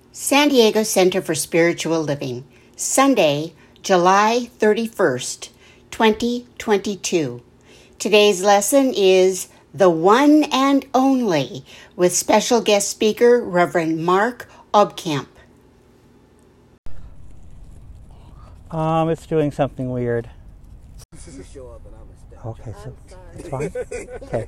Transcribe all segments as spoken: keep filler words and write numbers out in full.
San Diego Center for Spiritual Living, Sunday, July thirty-first, twenty twenty-two. Today's lesson is The One and Only, with special guest speaker Reverend Mark Obkamp. Um, it's doing something weird. Okay, so it's fine. Okay.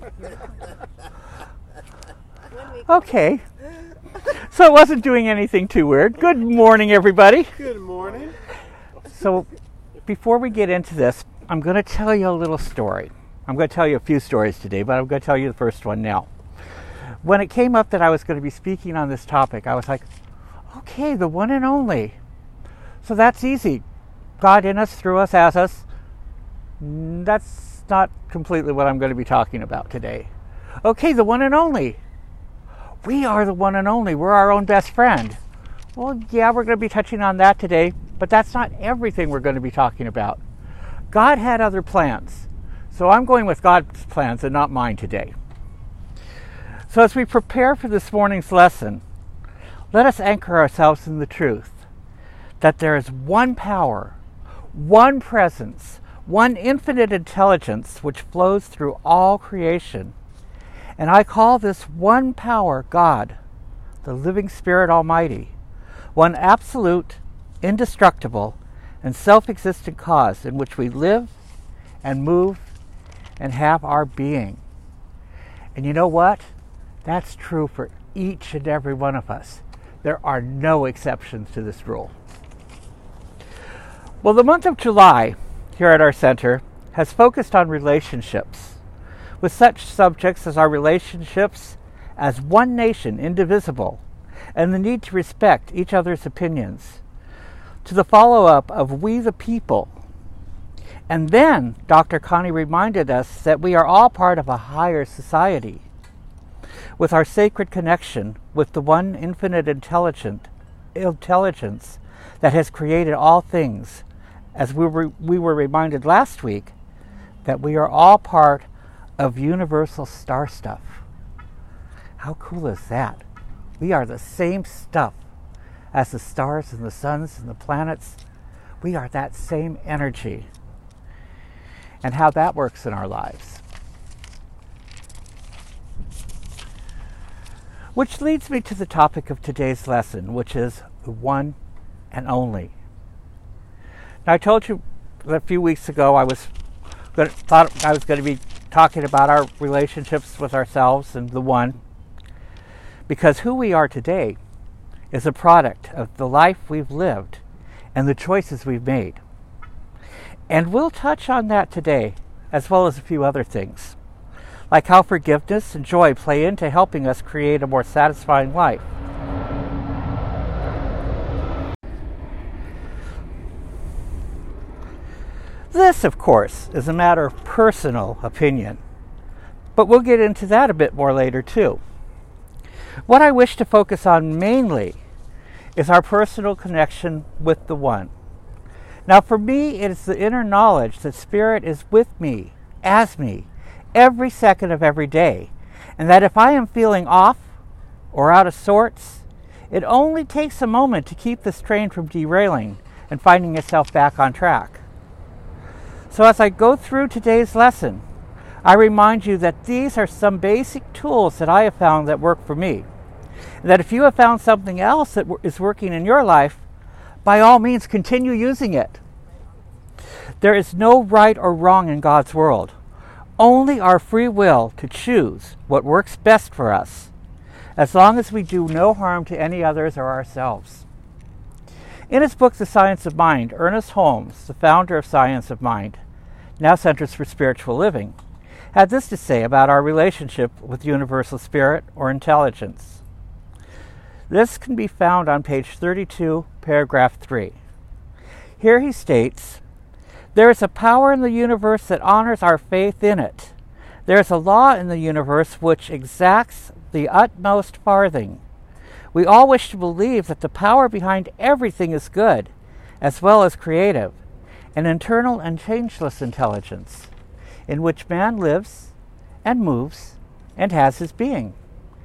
Okay. So it wasn't doing anything too weird. Good morning, everybody. Good morning. So before we get into this, I'm going to tell you a little story. I'm going to tell you a few stories today, but I'm going to tell you the first one now. When it came up that I was going to be speaking on this topic, I was like, okay, the one and only. So that's easy. God in us, through us, as us. That's not completely what I'm going to be talking about today. Okay, the one and only. We are the one and only. We're our own best friend. Well, yeah, we're going to be touching on that today, but that's not everything we're going to be talking about. God had other plans. So I'm going with God's plans and not mine today. So as we prepare for this morning's lesson, let us anchor ourselves in the truth that there is one power, one presence, one infinite intelligence which flows through all creation. And I call this one power God, the living Spirit Almighty, one absolute, indestructible, and self-existent cause in which we live and move and have our being. And you know what? That's true for each and every one of us. There are no exceptions to this rule. Well, the month of July here at our center has focused on relationships, with such subjects as our relationships as one nation, indivisible, and the need to respect each other's opinions, to the follow-up of we the people. And then Doctor Connie reminded us that we are all part of a higher society, with our sacred connection with the one infinite intelligent intelligence that has created all things, as we were, we were reminded last week that we are all part of universal star stuff. How cool is that? We are the same stuff as the stars and the suns and the planets. We are that same energy. And how that works in our lives. Which leads me to the topic of today's lesson, which is the one and only. Now, I told you a few weeks ago I was gonna, thought I was going to be talking about our relationships with ourselves and the one, because who we are today is a product of the life we've lived and the choices we've made. And we'll touch on that today, as well as a few other things, like how forgiveness and joy play into helping us create a more satisfying life. This, of course, is a matter of personal opinion, but we'll get into that a bit more later too. What I wish to focus on mainly is our personal connection with the One. Now, for me, it is the inner knowledge that Spirit is with me, as me, every second of every day, and that if I am feeling off or out of sorts, it only takes a moment to keep this train from derailing and finding itself back on track. So as I go through today's lesson, I remind you that these are some basic tools that I have found that work for me. And that if you have found something else that is working in your life, by all means continue using it. There is no right or wrong in God's world. Only our free will to choose what works best for us, as long as we do no harm to any others or ourselves. In his book, The Science of Mind, Ernest Holmes, the founder of Science of Mind, now Centers for Spiritual Living, had this to say about our relationship with universal spirit or intelligence. This can be found on page thirty-two, paragraph three. Here he states, "There is a power in the universe that honors our faith in it. There is a law in the universe which exacts the utmost farthing. We all wish to believe that the power behind everything is good, as well as creative, an internal and changeless intelligence, in which man lives and moves and has his being.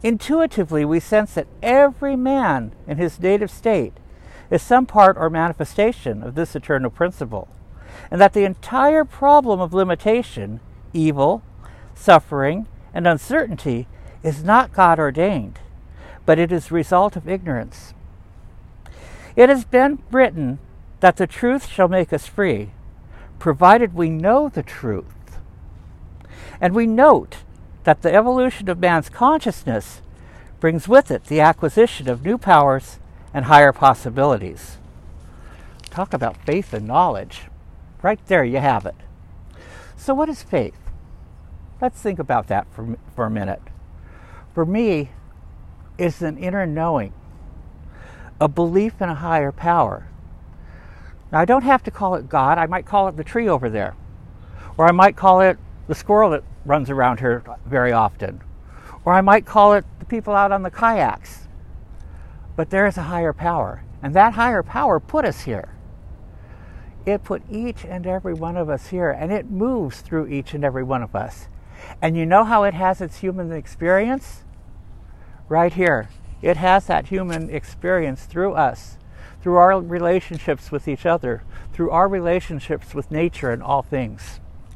Intuitively, we sense that every man in his native state is some part or manifestation of this eternal principle, and that the entire problem of limitation, evil, suffering, and uncertainty is not God ordained, but it is the result of ignorance. It has been written that the truth shall make us free, provided we know the truth. And we note that the evolution of man's consciousness brings with it the acquisition of new powers and higher possibilities. Talk about faith and knowledge. Right there you have it. So what is faith? Let's think about that for, for a minute. For me, it's an inner knowing, a belief in a higher power. Now, I don't have to call it God. I might call it the tree over there. Or I might call it the squirrel that runs around here very often. Or I might call it the people out on the kayaks. But there is a higher power. And that higher power put us here. It put each and every one of us here. And it moves through each and every one of us. And you know how it has its human experience? Right here. It has that human experience through us. Through our relationships with each other. Through our relationships with nature and all things.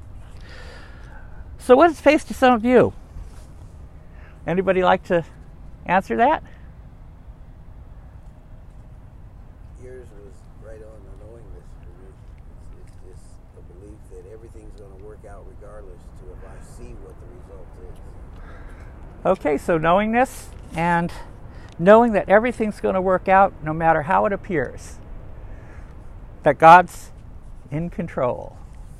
So what is faith to some of you? Anybody like to answer that? Yours was right on the knowingness for me. It's, it's just a belief that everything's going to work out regardless to if I see what the result is. Okay, so knowingness and knowing that everything's going to work out no matter how it appears. That God's in control.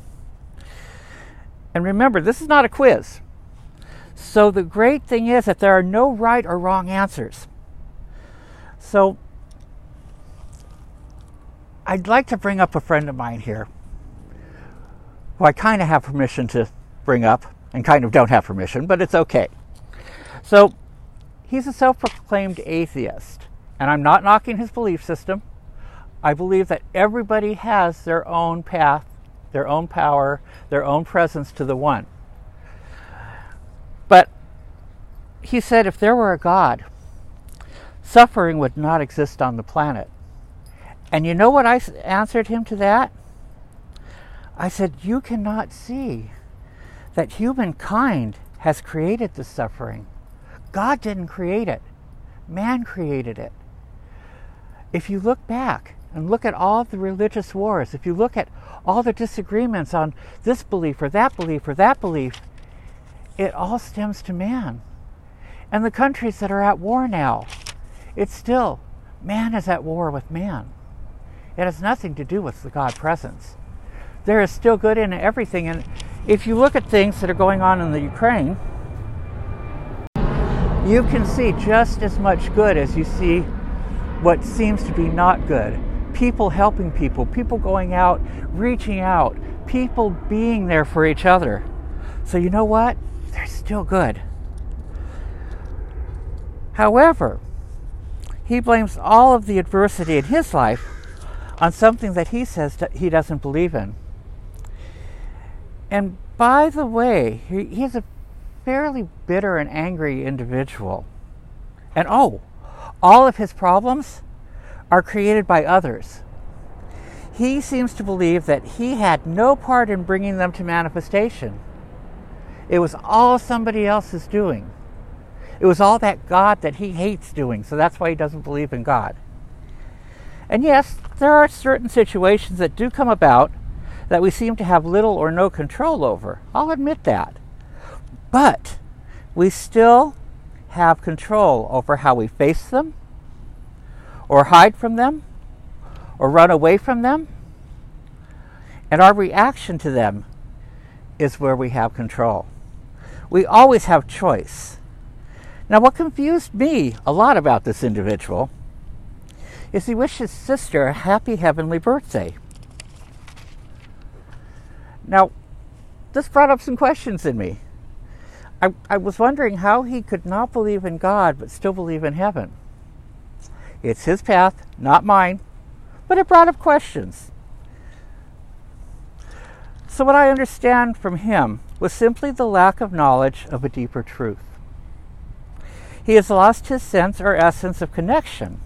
And remember, this is not a quiz. So the great thing is that there are no right or wrong answers. So I'd like to bring up a friend of mine here, who I kind of have permission to bring up, and kind of don't have permission, but it's okay. So he's a self-proclaimed atheist, and I'm not knocking his belief system. I believe that everybody has their own path, their own power, their own presence to the one. But he said if there were a God, suffering would not exist on the planet. And you know what I answered him to that? I said, you cannot see that humankind has created the suffering. God didn't create it. Man created it. If you look back and look at all the religious wars, if you look at all the disagreements on this belief or that belief or that belief, it all stems to man. And the countries that are at war now, it's still, man is at war with man. It has nothing to do with the God presence. There is still good in everything. And if you look at things that are going on in the Ukraine, you can see just as much good as you see what seems to be not good. People helping people, people going out, reaching out, people being there for each other. So you know what? They're still good. However, he blames all of the adversity in his life on something that he says that he doesn't believe in. And by the way, he, he's a fairly bitter and angry individual. And oh, all of his problems are created by others. He seems to believe that he had no part in bringing them to manifestation. It was all somebody else's doing. It was all that God that he hates doing, so that's why he doesn't believe in God. And yes, there are certain situations that do come about that we seem to have little or no control over. I'll admit that. But we still have control over how we face them, or hide from them, or run away from them. And our reaction to them is where we have control. We always have choice. Now, what confused me a lot about this individual is he wished his sister a happy heavenly birthday. Now, this brought up some questions in me. I, I was wondering how he could not believe in God but still believe in heaven. It's his path, not mine, but it brought up questions. So what I understand from him was simply the lack of knowledge of a deeper truth. He has lost his sense or essence of connection.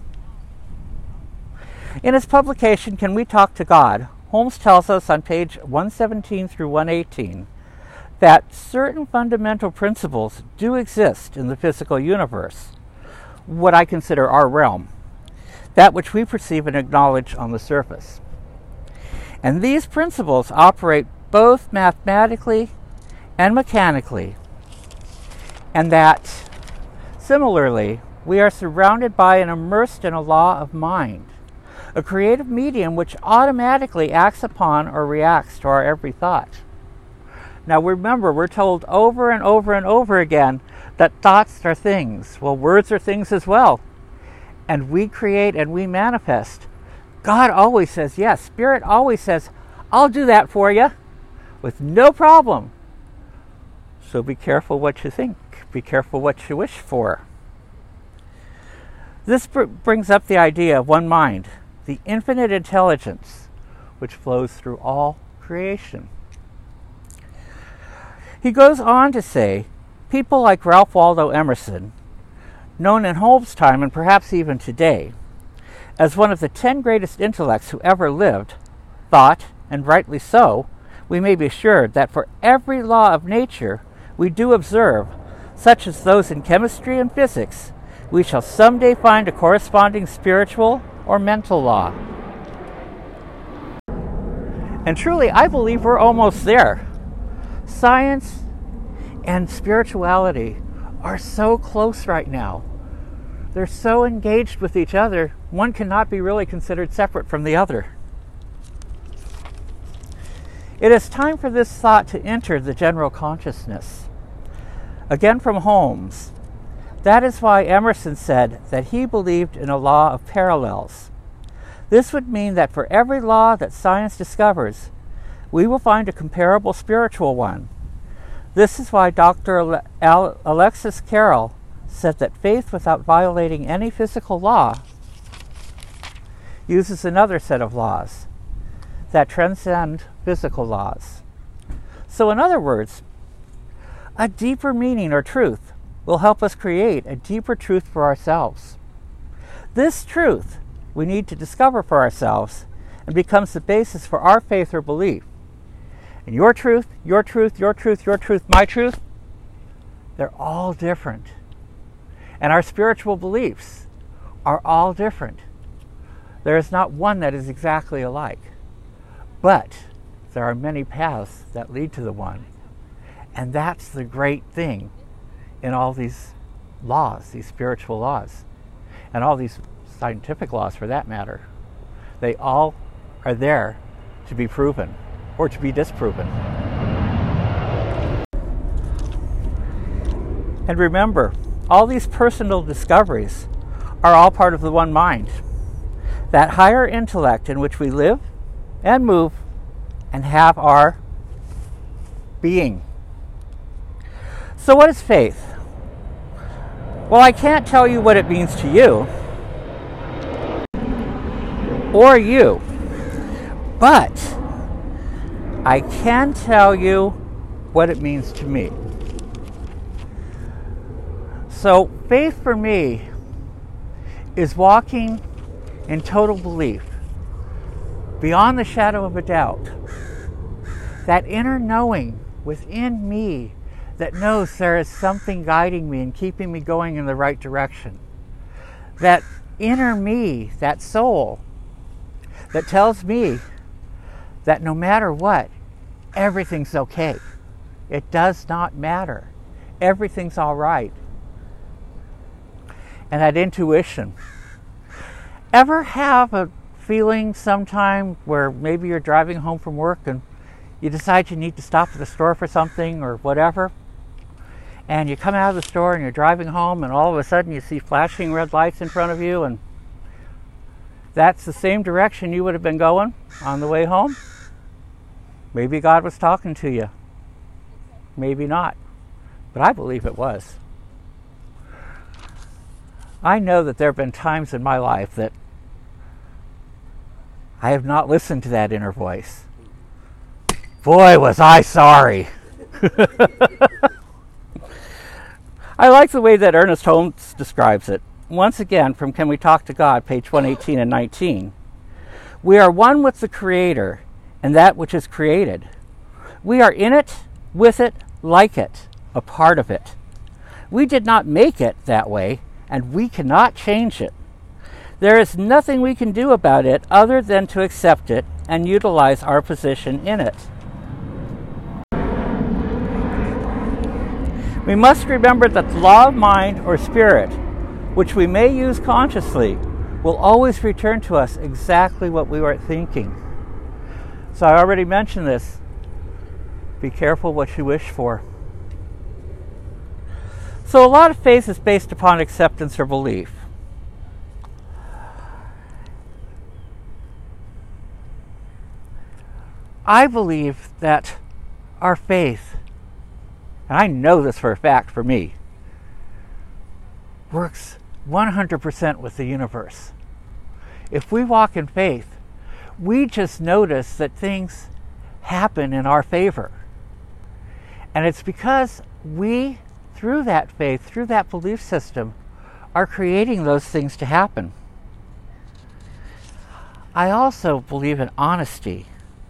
In his publication, Can We Talk to God?, Holmes tells us on page one seventeen through one eighteen that certain fundamental principles do exist in the physical universe, what I consider our realm, that which we perceive and acknowledge on the surface. And these principles operate both mathematically and mechanically, and that, similarly, we are surrounded by and immersed in a law of mind, a creative medium which automatically acts upon or reacts to our every thought. Now remember, we're told over and over and over again that thoughts are things. Well, words are things as well. And we create and we manifest. God always says yes. Spirit always says, I'll do that for you with no problem. So be careful what you think. Be careful what you wish for. This br- brings up the idea of one mind, the infinite intelligence which flows through all creation. He goes on to say, people like Ralph Waldo Emerson, known in Holmes' time and perhaps even today, as one of the ten greatest intellects who ever lived, thought, and rightly so, we may be assured that for every law of nature we do observe, such as those in chemistry and physics, we shall someday find a corresponding spiritual or mental law. And truly, I believe we're almost there. Science and spirituality are so close right now. They're so engaged with each other, one cannot be really considered separate from the other. It is time for this thought to enter the general consciousness. Again from Holmes, that is why Emerson said that he believed in a law of parallels. This would mean that for every law that science discovers, we will find a comparable spiritual one. This is why Doctor Ale- Al- Alexis Carrel said that faith without violating any physical law uses another set of laws that transcend physical laws. So in other words, a deeper meaning or truth will help us create a deeper truth for ourselves. This truth we need to discover for ourselves and becomes the basis for our faith or belief. And your truth, your truth, your truth, your truth, my truth, they're all different. And our spiritual beliefs are all different. There is not one that is exactly alike. But there are many paths that lead to the one. And that's the great thing in all these laws, these spiritual laws, and all these scientific laws for that matter. They all are there to be proven or to be disproven. And remember, all these personal discoveries are all part of the one mind, that higher intellect in which we live and move and have our being. So what is faith? Well, I can't tell you what it means to you or you, but I can tell you what it means to me. So faith for me is walking in total belief, beyond the shadow of a doubt. That inner knowing within me that knows there is something guiding me and keeping me going in the right direction. That inner me, that soul, that tells me that no matter what, everything's okay. It does not matter. Everything's all right. And that intuition. Ever have a feeling sometime where maybe you're driving home from work and you decide you need to stop at the store for something or whatever, and you come out of the store and you're driving home and all of a sudden you see flashing red lights in front of you, and that's the same direction you would have been going on the way home? Maybe God was talking to you. Maybe not. But I believe it was. I know that there have been times in my life that I have not listened to that inner voice. Boy, was I sorry. I like the way that Ernest Holmes describes it. Once again, from Can We Talk to God, page one eighteen and nineteen. We are one with the Creator and that which is created. We are in it, with it, like it, a part of it. We did not make it that way, and we cannot change it. There is nothing we can do about it other than to accept it and utilize our position in it. We must remember that the law of mind or spirit, which we may use consciously, will always return to us exactly what we were thinking. So I already mentioned this. Be careful what you wish for. So a lot of faith is based upon acceptance or belief. I believe that our faith, and I know this for a fact for me, works one hundred percent with the universe. If we walk in faith, we just notice that things happen in our favor. And it's because we, through that faith, through that belief system, are creating those things to happen. I also believe in honesty.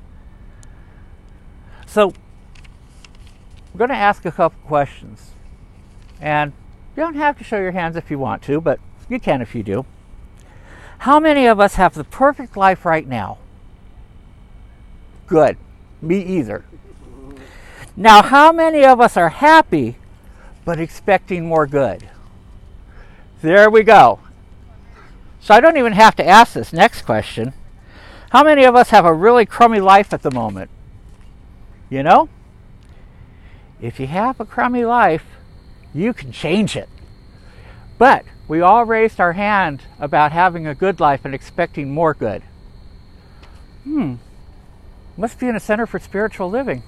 So, I'm going to ask a couple questions. And you don't have to show your hands if you want to, but you can if you do. How many of us have the perfect life right now? Good. Me either. Now, how many of us are happy, but expecting more good? There we go. So I don't even have to ask this next question. How many of us have a really crummy life at the moment? You know? If you have a crummy life, you can change it. But we all raised our hand about having a good life and expecting more good. Hmm. Must be in a Center for Spiritual Living.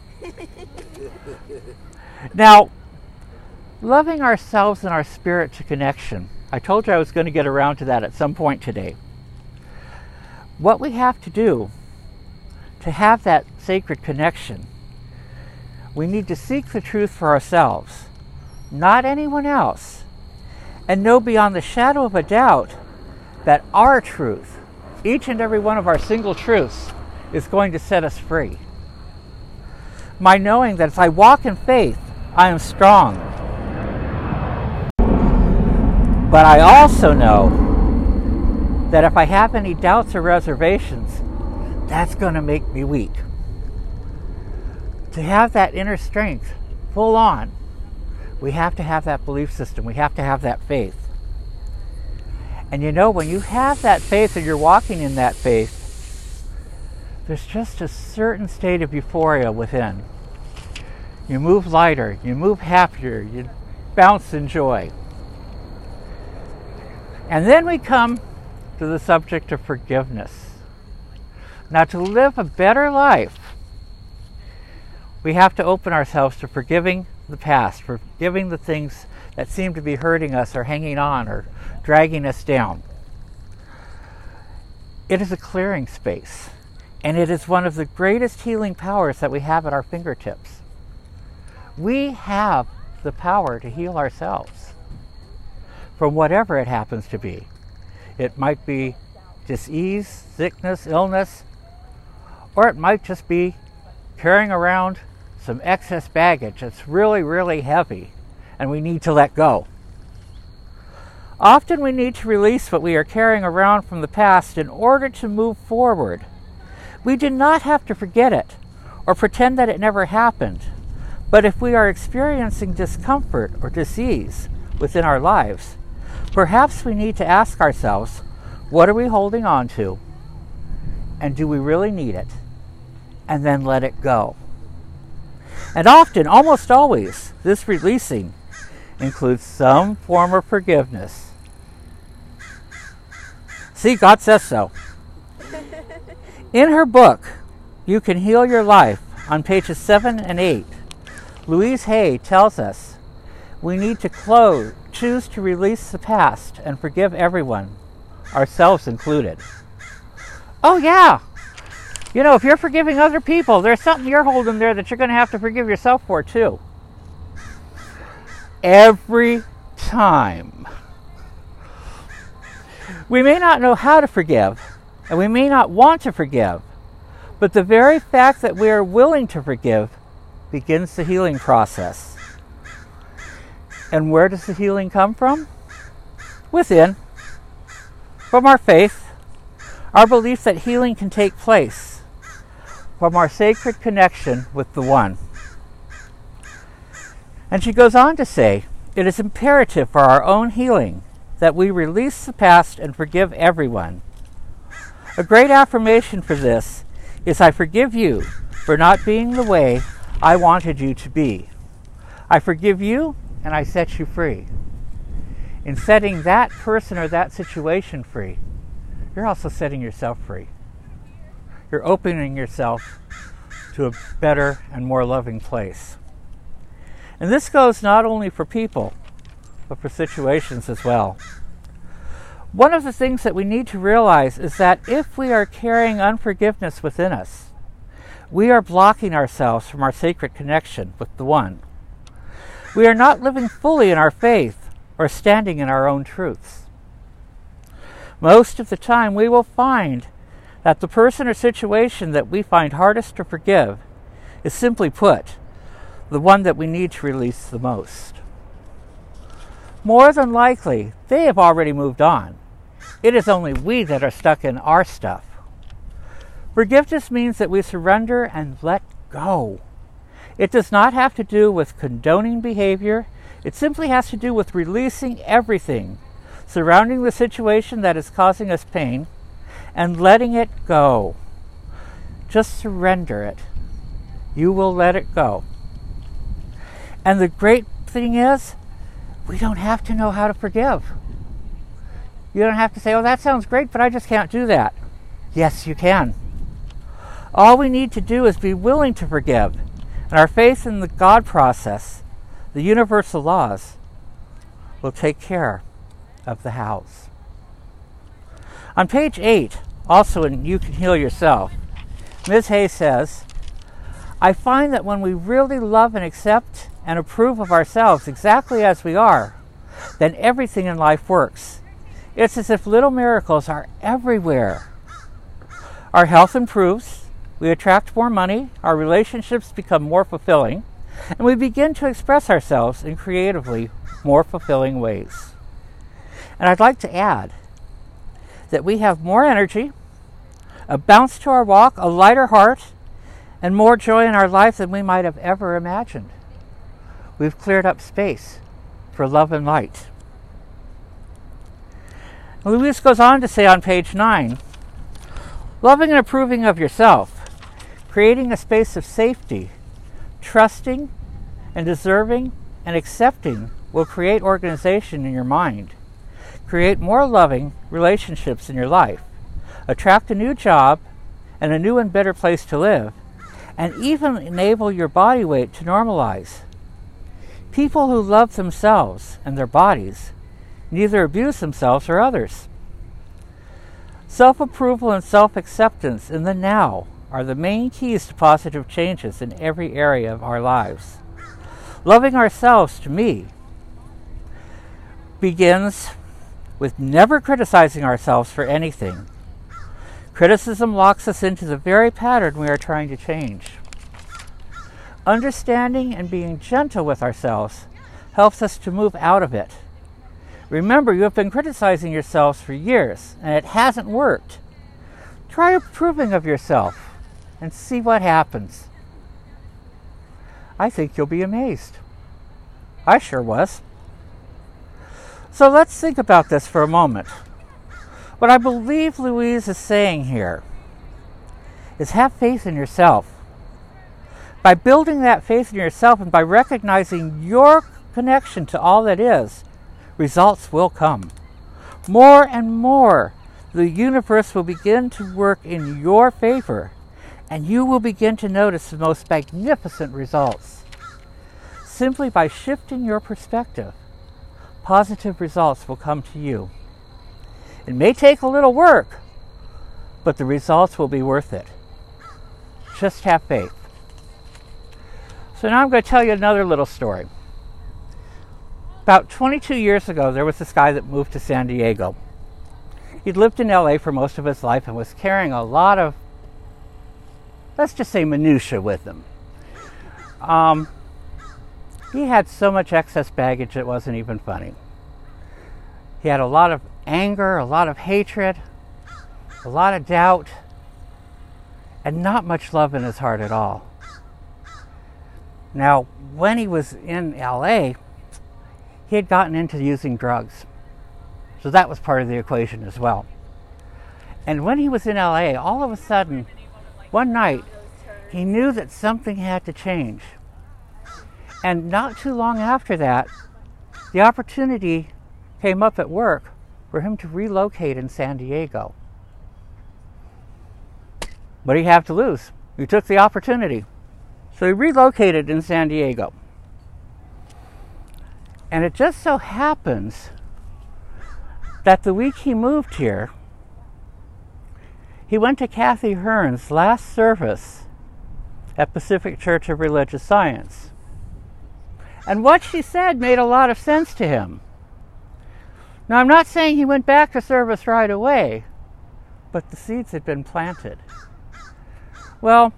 Now, loving ourselves and our spirit to connection. I told you I was going to get around to that at some point today. What we have to do to have that sacred connection, we need to seek the truth for ourselves, not anyone else, and know beyond the shadow of a doubt that our truth, each and every one of our single truths, is going to set us free. My knowing that if I walk in faith, I am strong. But I also know that if I have any doubts or reservations, that's going to make me weak. To have that inner strength full on, we have to have that belief system. We have to have that faith. And you know, when you have that faith and you're walking in that faith, there's just a certain state of euphoria within. You move lighter, you move happier, you bounce in joy. And then we come to the subject of forgiveness. Now, to live a better life, we have to open ourselves to forgiving the past, forgiving the things that seem to be hurting us or hanging on or dragging us down. It is a clearing space, and it is one of the greatest healing powers that we have at our fingertips. We have the power to heal ourselves from whatever it happens to be. It might be disease, sickness, illness, or it might just be carrying around some excess baggage that's really, really heavy and we need to let go. Often we need to release what we are carrying around from the past in order to move forward. We do not have to forget it or pretend that it never happened. But if we are experiencing discomfort or disease within our lives, perhaps we need to ask ourselves, what are we holding on to? And do we really need it? And then let it go. And often, almost always, this releasing includes some form of forgiveness. See, God says so. In her book, You Can Heal Your Life, on pages seven and eight, Louise Hay tells us we need to close, choose to release the past and forgive everyone, ourselves included. Oh yeah, you know, if you're forgiving other people, there's something you're holding there that you're going to have to forgive yourself for too. Every time. We may not know how to forgive, and we may not want to forgive, but the very fact that we are willing to forgive begins the healing process. And where does the healing come from? Within. From our faith, our belief that healing can take place, from our sacred connection with the One. And she goes on to say, it is imperative for our own healing that we release the past and forgive everyone. A great affirmation for this is, I forgive you for not being the way I wanted you to be. I forgive you and I set you free. In setting that person or that situation free, you're also setting yourself free. You're opening yourself to a better and more loving place. And this goes not only for people, but for situations as well. One of the things that we need to realize is that if we are carrying unforgiveness within us, we are blocking ourselves from our sacred connection with the One. We are not living fully in our faith or standing in our own truths. Most of the time we will find that the person or situation that we find hardest to forgive is, simply put, the one that we need to release the most. More than likely, they have already moved on. It is only we that are stuck in our stuff. Forgiveness means that we surrender and let go. It does not have to do with condoning behavior. It simply has to do with releasing everything surrounding the situation that is causing us pain and letting it go. Just surrender it. You will let it go. And the great thing is, we don't have to know how to forgive. You don't have to say, oh, that sounds great, but I just can't do that. Yes, you can. All we need to do is be willing to forgive. And our faith in the God process, the universal laws, will take care of the hows. On page eight, also in You Can Heal Yourself, Miz Hay says, I find that when we really love and accept and approve of ourselves exactly as we are, then everything in life works. It's as if little miracles are everywhere. Our health improves, we attract more money, our relationships become more fulfilling, and we begin to express ourselves in creatively more fulfilling ways. And I'd like to add that we have more energy, a bounce to our walk, a lighter heart, and more joy in our life than we might have ever imagined. We've cleared up space for love and light. Louise goes on to say on page nine, loving and approving of yourself, creating a space of safety, trusting and deserving and accepting will create organization in your mind, create more loving relationships in your life, attract a new job and a new and better place to live, and even enable your body weight to normalize. People who love themselves and their bodies neither abuse themselves or others. Self-approval and self-acceptance in the now are the main keys to positive changes in every area of our lives. Loving ourselves, to me, begins with never criticizing ourselves for anything. Criticism locks us into the very pattern we are trying to change. Understanding and being gentle with ourselves helps us to move out of it. Remember, you have been criticizing yourselves for years, and it hasn't worked. Try approving of yourself and see what happens. I think you'll be amazed. I sure was. So let's think about this for a moment. What I believe Louise is saying here is have faith in yourself. By building that faith in yourself and by recognizing your connection to all that is, results will come. More and more, the universe will begin to work in your favor, and you will begin to notice the most magnificent results. Simply by shifting your perspective, positive results will come to you. It may take a little work, but the results will be worth it. Just have faith. So now I'm going to tell you another little story. About twenty-two years ago, there was this guy that moved to San Diego. He'd lived in L A for most of his life and was carrying a lot of, let's just say, minutia with him. Um, he had so much excess baggage it wasn't even funny. He had a lot of anger, a lot of hatred, a lot of doubt, and not much love in his heart at all. Now, when he was in L A, he had gotten into using drugs. So that was part of the equation as well. And when he was in L A, all of a sudden, one night, he knew that something had to change. And not too long after that, the opportunity came up at work for him to relocate in San Diego. What did he have to lose? He took the opportunity. So he relocated in San Diego. And it just so happens that the week he moved here, he went to Kathy Hearn's last service at Pacific Church of Religious Science. And what she said made a lot of sense to him. Now, I'm not saying he went back to service right away, but the seeds had been planted. Well,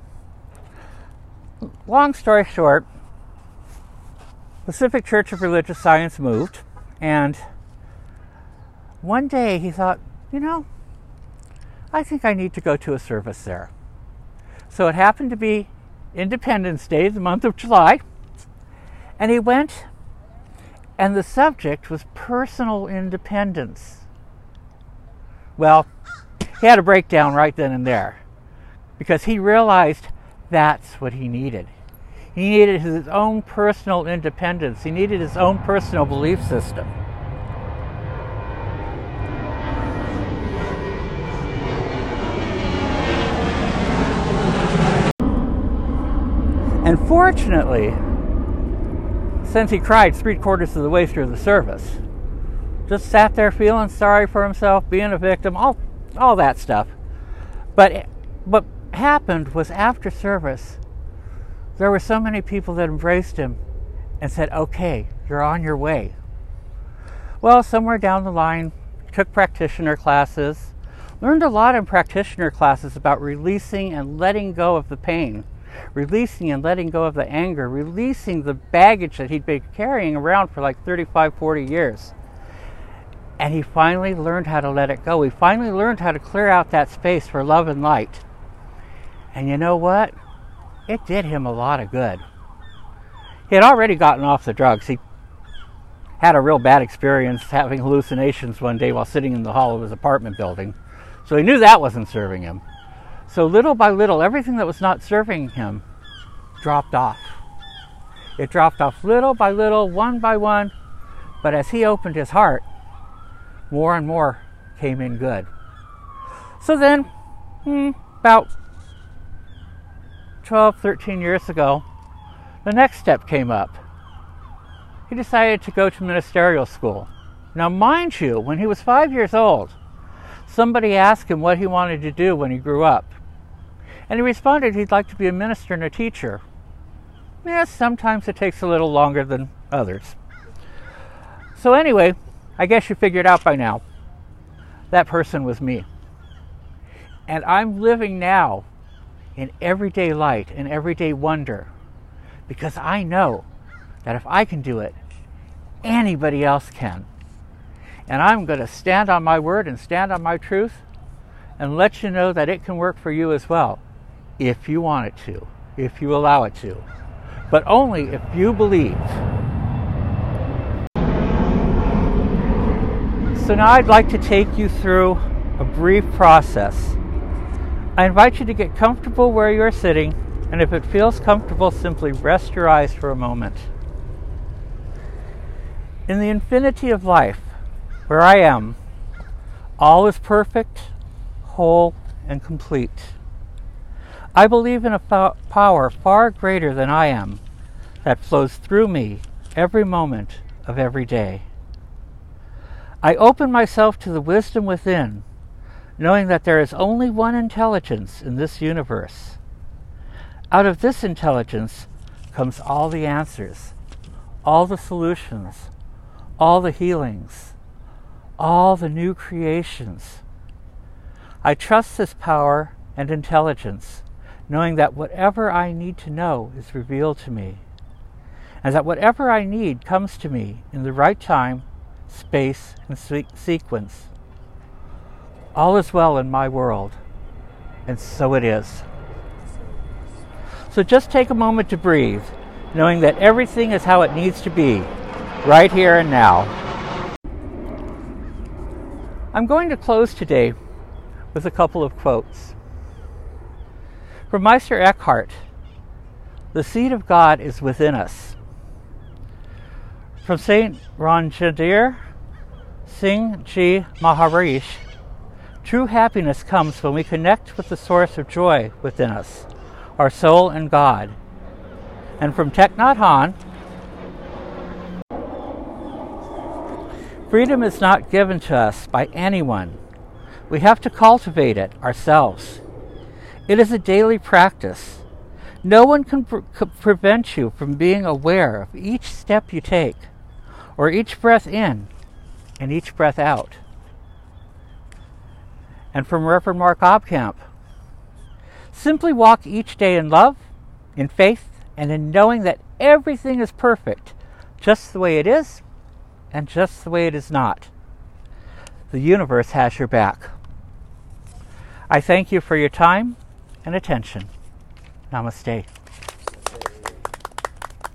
long story short, Pacific Church of Religious Science moved, and one day he thought, you know, I think I need to go to a service there. So it happened to be Independence Day, the month of July, and he went, and the subject was personal independence. Well, he had a breakdown right then and there, because he realized that's what he needed. He needed his own personal independence. He needed his own personal belief system. And fortunately, since he cried three quarters of the way through the service, just sat there feeling sorry for himself, being a victim, all, all that stuff. But what happened was, after service, there were so many people that embraced him and said, okay, you're on your way. Well, somewhere down the line, took practitioner classes, learned a lot in practitioner classes about releasing and letting go of the pain, releasing and letting go of the anger, releasing the baggage that he'd been carrying around for like thirty-five, forty years. And he finally learned how to let it go. He finally learned how to clear out that space for love and light. And you know what? It did him a lot of good. He had already gotten off the drugs. He had a real bad experience having hallucinations one day while sitting in the hall of his apartment building. So he knew that wasn't serving him. So little by little, everything that was not serving him dropped off. It dropped off little by little, one by one. But as he opened his heart, more and more came in good. So then, hmm, about twelve, thirteen years ago, the next step came up. He decided to go to ministerial school. Now, mind you, when he was five years old, somebody asked him what he wanted to do when he grew up. And he responded he'd like to be a minister and a teacher. Yes, sometimes it takes a little longer than others. So anyway, I guess you figured out by now, that person was me. And I'm living now in everyday light and everyday wonder, because I know that if I can do it, anybody else can. And I'm going to stand on my word and stand on my truth and let you know that it can work for you as well, if you want it to, if you allow it to, but only if you believe. So now I'd like to take you through a brief process. I invite you to get comfortable where you're sitting, and if it feels comfortable, simply rest your eyes for a moment. In the infinity of life, where I am, all is perfect, whole, and complete. I believe in a fo- power far greater than I am that flows through me every moment of every day. I open myself to the wisdom within, knowing that there is only one intelligence in this universe. Out of this intelligence comes all the answers, all the solutions, all the healings, all the new creations. I trust this power and intelligence, knowing that whatever I need to know is revealed to me, and that whatever I need comes to me in the right time, space, and se- sequence. All is well in my world, and so it is. So just take a moment to breathe, knowing that everything is how it needs to be, right here and now. I'm going to close today with a couple of quotes. From Meister Eckhart, "The seed of God is within us." From Saint Ranjit Singh Ji Maharishi, "True happiness comes when we connect with the source of joy within us, our soul and God." And from Thich Nhat Hanh, "Freedom is not given to us by anyone. We have to cultivate it ourselves. It is a daily practice. No one can pre- prevent you from being aware of each step you take, or each breath in and each breath out." And from Reverend Mark Obkamp, "Simply walk each day in love, in faith, and in knowing that everything is perfect, just the way it is and just the way it is not. The universe has your back." I thank you for your time and attention. Namaste.